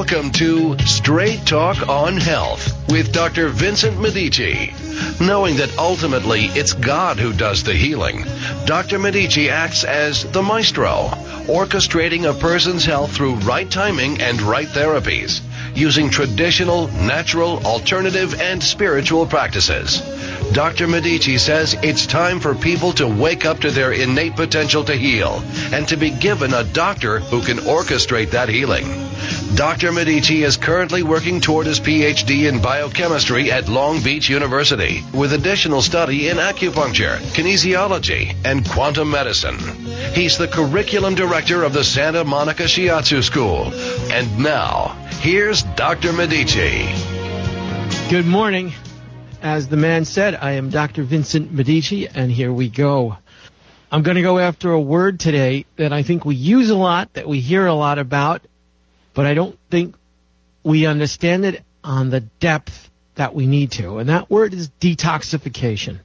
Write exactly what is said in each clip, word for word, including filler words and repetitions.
Welcome to Straight Talk on Health with Doctor Vincent Medici. Knowing that ultimately it's God who does the healing, Doctor Medici acts as the maestro, orchestrating a person's health through right timing and right therapies, using traditional, natural, alternative, and spiritual practices. Doctor Medici says it's time for people to wake up to their innate potential to heal and to be given a doctor who can orchestrate that healing. Doctor Medici is currently working toward his P H D in biochemistry at Long Beach University with additional study in acupuncture, kinesiology, and quantum medicine. He's the curriculum director of the Santa Monica Shiatsu School. And now, here's Doctor Medici. Good morning. As the man said, I am Doctor Vincent Medici, and here we go. I'm going to go after a word today that I think we use a lot, that we hear a lot about, but I don't think we understand it on the depth that we need to, and that word is detoxification.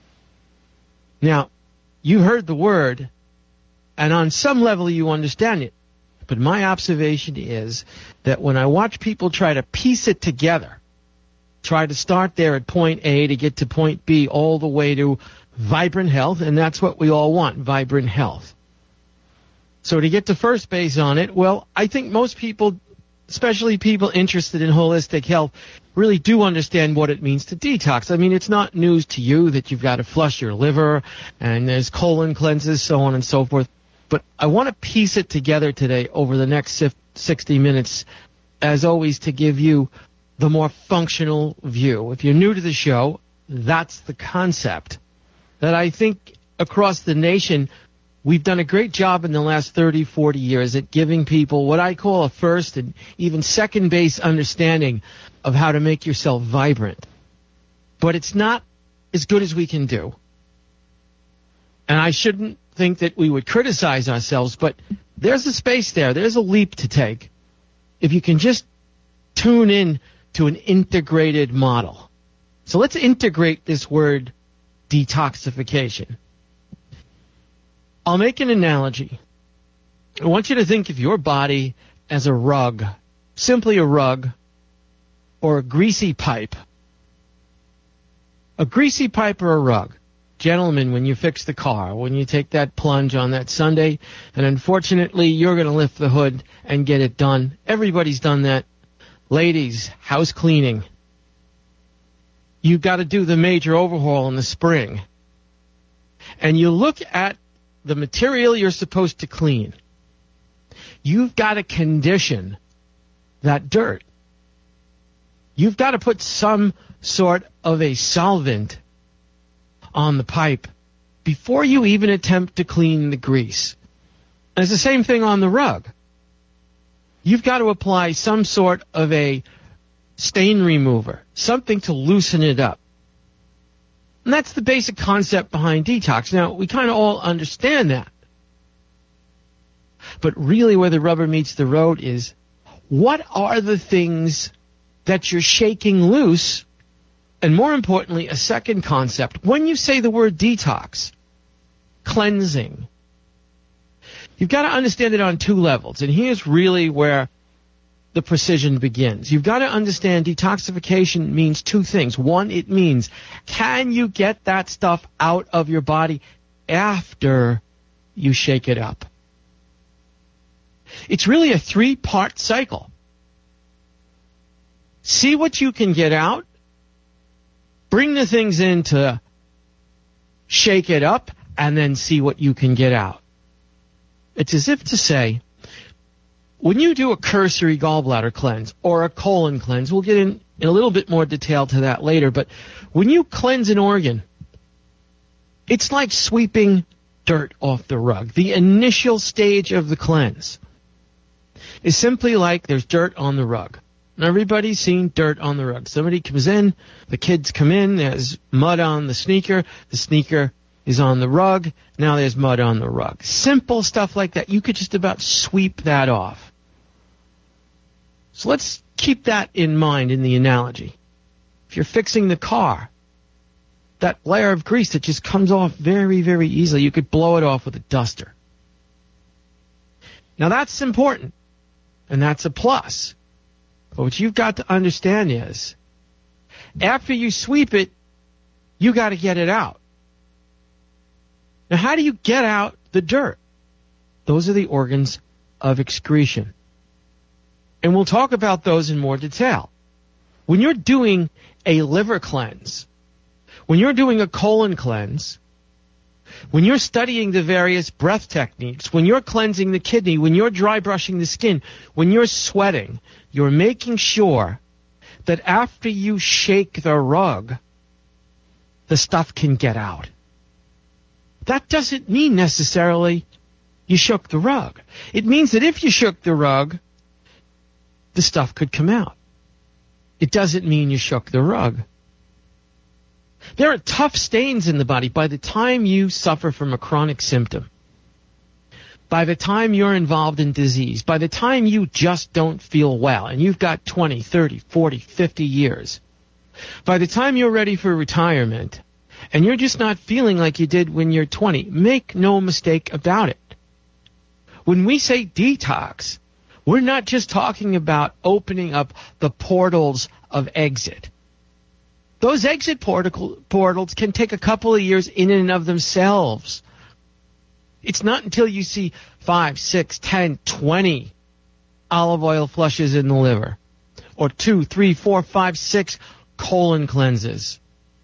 Now, you heard the word, and on some level you understand it, but my observation is that when I watch people try to piece it together, try to start there at point A to get to point B all the way to vibrant health, and that's what we all want, vibrant health. So to get to first base on it, well, I think most people, especially people interested in holistic health, really do understand what it means to detox. I mean, it's not news to you that you've got to flush your liver, and there's colon cleanses, so on and so forth. But I want to piece it together today over the next sixty minutes, as always, to give you the more functional view. If you're new to the show, that's the concept that I think across the nation we've done a great job in the last thirty, forty years at giving people what I call a first and even second base understanding of how to make yourself vibrant. But it's not as good as we can do. And I shouldn't think that we would criticize ourselves, but there's a space there. There's a leap to take. If you can just tune in to an integrated model. So let's integrate this word detoxification. I'll make an analogy. I want you to think of your body as a rug, simply a rug or a greasy pipe. A greasy pipe or a rug. Gentlemen, when you fix the car, when you take that plunge on that Sunday, and unfortunately you're going to lift the hood and get it done. Everybody's done that. Ladies, house cleaning. You've got to do the major overhaul in the spring. And you look at the material you're supposed to clean. You've got to condition that dirt. You've got to put some sort of a solvent on the pipe before you even attempt to clean the grease. And it's the same thing on the rug. You've got to apply some sort of a stain remover, something to loosen it up. And that's the basic concept behind detox. Now, we kind of all understand that. But really where the rubber meets the road is, what are the things that you're shaking loose? And more importantly, a second concept. When you say the word detox, cleansing, you've got to understand it on two levels, and here's really where the precision begins. You've got to understand detoxification means two things. One, it means, can you get that stuff out of your body after you shake it up? It's really a three-part cycle. See what you can get out, bring the things in to shake it up, and then see what you can get out. It's as if to say, when you do a cursory gallbladder cleanse or a colon cleanse, we'll get in, in a little bit more detail to that later, but when you cleanse an organ, it's like sweeping dirt off the rug. The initial stage of the cleanse is simply like there's dirt on the rug. And everybody's seen dirt on the rug. Somebody comes in, the kids come in, there's mud on the sneaker, the sneaker is on the rug, now there's mud on the rug. Simple stuff like that. You could just about sweep that off. So let's keep that in mind in the analogy. If you're fixing the car, that layer of grease that just comes off very, very easily, you could blow it off with a duster. Now that's important, and that's a plus. But what you've got to understand is, after you sweep it, you got to get it out. Now, how do you get out the dirt? Those are the organs of excretion. And we'll talk about those in more detail. When you're doing a liver cleanse, when you're doing a colon cleanse, when you're studying the various breath techniques, when you're cleansing the kidney, when you're dry brushing the skin, when you're sweating, you're making sure that after you shake the rug, the stuff can get out. That doesn't mean necessarily you shook the rug. It means that if you shook the rug, the stuff could come out. It doesn't mean you shook the rug. There are tough stains in the body by the time you suffer from a chronic symptom. By the time you're involved in disease, by the time you just don't feel well, and you've got twenty, thirty, forty, fifty years, by the time you're ready for retirement, and you're just not feeling like you did when you're twenty, make no mistake about it. When we say detox, we're not just talking about opening up the portals of exit. Those exit portal, portals can take a couple of years in and of themselves. It's not until you see five, six, ten, twenty olive oil flushes in the liver, or two, three, four, five, six colon cleanses.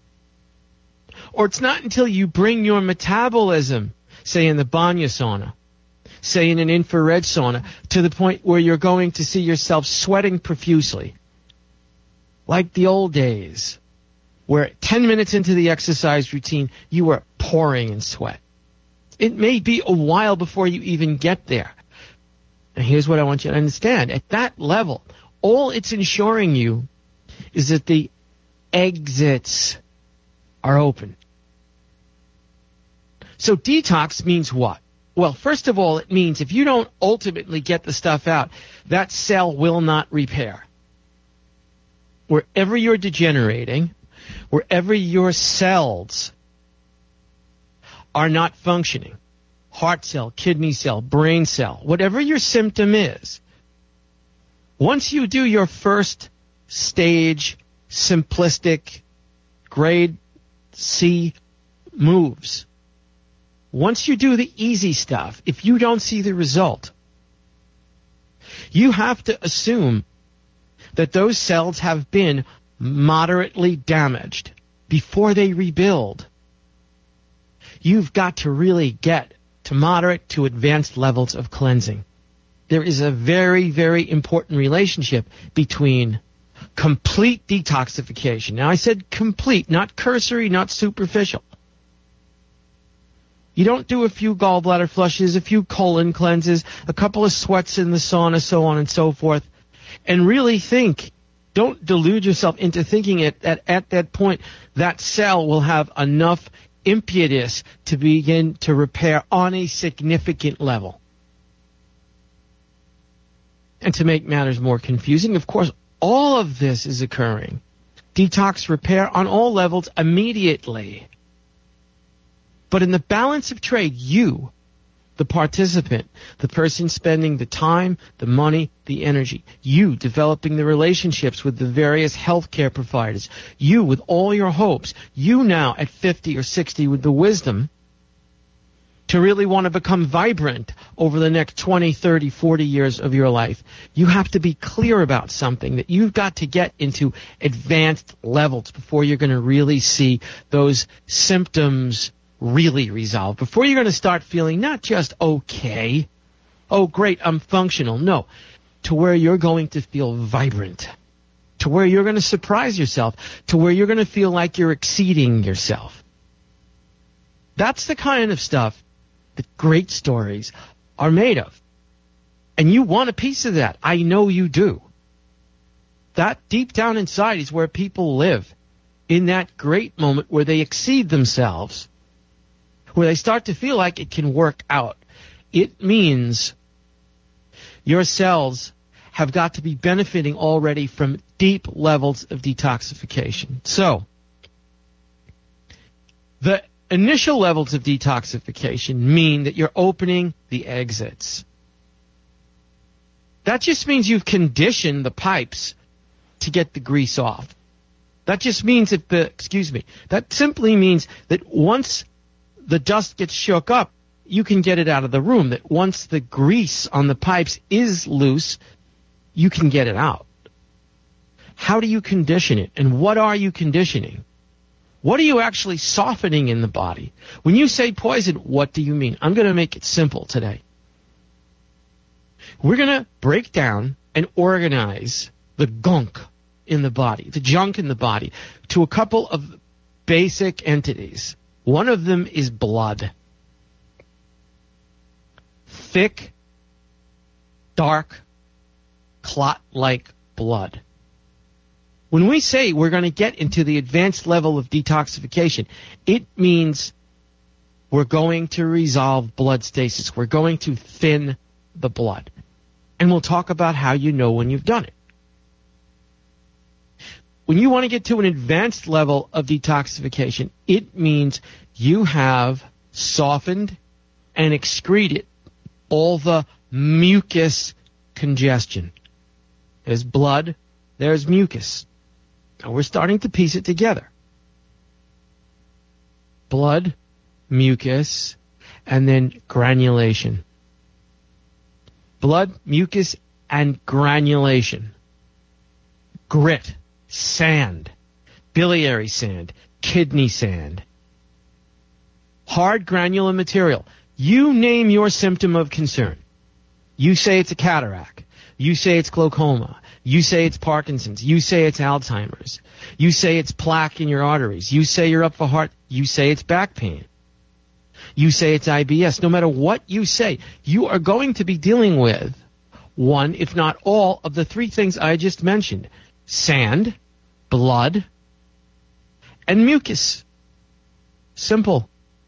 Or it's not until you bring your metabolism, say in the Banya sauna, say in an infrared sauna, to the point where you're going to see yourself sweating profusely, like the old days, where ten minutes into the exercise routine, you were pouring in sweat. It may be a while before you even get there. And here's what I want you to understand. At that level, all it's ensuring you is that the exits are open. So detox means what? Well, first of all, it means if you don't ultimately get the stuff out, that cell will not repair. Wherever you're degenerating, wherever your cells are not functioning, heart cell, kidney cell, brain cell, whatever your symptom is, once you do your first stage, simplistic, grade C moves, once you do the easy stuff, if you don't see the result, you have to assume that those cells have been moderately damaged before they rebuild. You've got to really get to moderate to advanced levels of cleansing. There is a very, very important relationship between complete detoxification. Now, I said complete, not cursory, not superficial. You don't do a few gallbladder flushes, a few colon cleanses, a couple of sweats in the sauna, so on and so forth, and really think. Don't delude yourself into thinking it, that at that point that cell will have enough impetus to begin to repair on a significant level. And to make matters more confusing, of course, all of this is occurring. Detox repair on all levels immediately. But in the balance of trade, you, the participant, the person spending the time, the money, the energy, you developing the relationships with the various healthcare providers, you with all your hopes, you now at fifty or sixty with the wisdom to really want to become vibrant over the next twenty, thirty, forty years of your life. You have to be clear about something, that you've got to get into advanced levels before you're going to really see those symptoms really resolve, before you're going to start feeling not just okay, oh great, I'm functional, no, to where you're going to feel vibrant, to where you're going to surprise yourself, to where you're going to feel like you're exceeding yourself. That's the kind of stuff that great stories are made of. And you want a piece of that. I know you do. That deep down inside is where people live, in that great moment where they exceed themselves, where they start to feel like it can work out. It means your cells have got to be benefiting already from deep levels of detoxification. So, the initial levels of detoxification mean that you're opening the exits. That just means you've conditioned the pipes to get the grease off. That just means that the, excuse me, that simply means that once the dust gets shook up, you can get it out of the room. That once the grease on the pipes is loose, you can get it out. How do you condition it? And what are you conditioning? What are you actually softening in the body? When you say poison, what do you mean? I'm going to make it simple today. We're going to break down and organize the gunk in the body, the junk in the body, to a couple of basic entities. One of them is blood. Thick, dark, clot-like blood. When we say we're going to get into the advanced level of detoxification, it means we're going to resolve blood stasis. We're going to thin the blood. And we'll talk about how you know when you've done it. When you want to get to an advanced level of detoxification, it means you have softened and excreted all the mucus congestion. There's blood, there's mucus. Now we're starting to piece it together. Blood, mucus, and then granulation. Blood, mucus, and granulation. Grit, sand, biliary sand, kidney sand. Hard granular material. You name your symptom of concern. You say it's a cataract. You say it's glaucoma. You say it's Parkinson's. You say it's Alzheimer's. You say it's plaque in your arteries. You say you're up for heart. You say it's back pain. You say it's I B S. No matter what you say, you are going to be dealing with one, if not all, of the three things I just mentioned. Sand, blood, and mucus. Simple.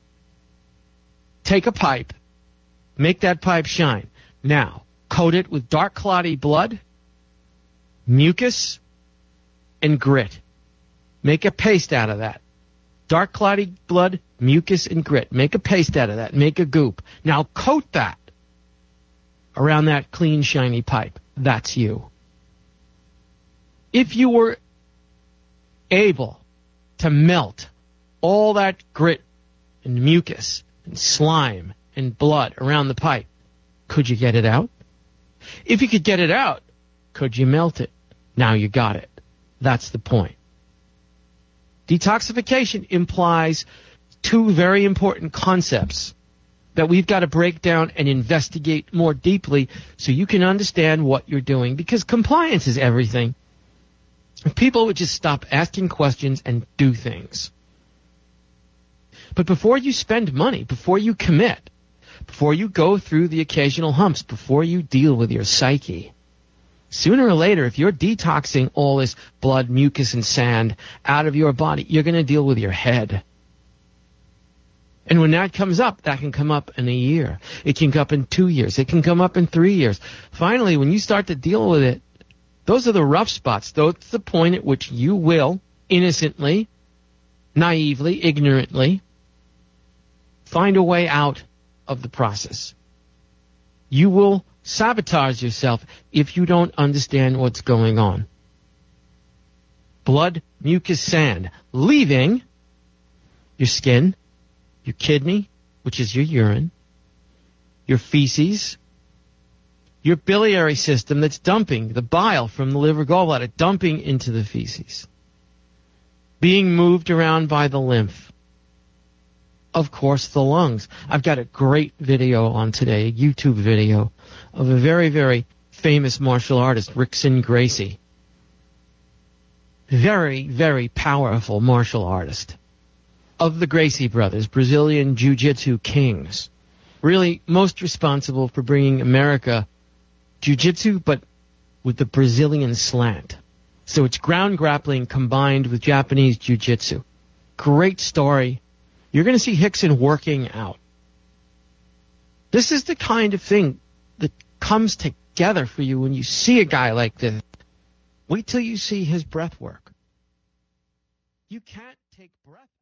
Take a pipe. Make that pipe shine. Now, coat it with dark, clotty blood, mucus, and grit. Make a paste out of that. Dark, clotty blood, mucus, and grit. Make a paste out of that. Make a goop. Now coat that around that clean, shiny pipe. That's you. If you were able to melt all that grit and mucus and slime and blood around the pipe, could you get it out? If you could get it out, could you melt it? Now you got it. That's the point. Detoxification implies two very important concepts that we've got to break down and investigate more deeply so you can understand what you're doing, because compliance is everything. If people would just stop asking questions and do things. But before you spend money, before you commit, before you go through the occasional humps, before you deal with your psyche, sooner or later, if you're detoxing all this blood, mucus, and sand out of your body, you're going to deal with your head. And when that comes up, that can come up in a year. It can come up in two years. It can come up in three years. Finally, when you start to deal with it, those are the rough spots. That's the point at which you will innocently, naively, ignorantly find a way out of the process. You will sabotage yourself if you don't understand what's going on. Blood, mucus, sand, leaving your skin, your kidney, which is your urine, your feces, your biliary system that's dumping the bile from the liver gallbladder, dumping into the feces, being moved around by the lymph. Of course, the lungs. I've got a great video on today, a YouTube video of a very, very famous martial artist, Rickson Gracie. Very, very powerful martial artist of the Gracie brothers, Brazilian Jiu-Jitsu kings. Really most responsible for bringing America Jiu-Jitsu, but with the Brazilian slant. So it's ground grappling combined with Japanese Jiu-Jitsu. Great story. You're going to see Rickson working out. This is the kind of thing that comes together for you when you see a guy like this. Wait till you see his breath work. You can't take breath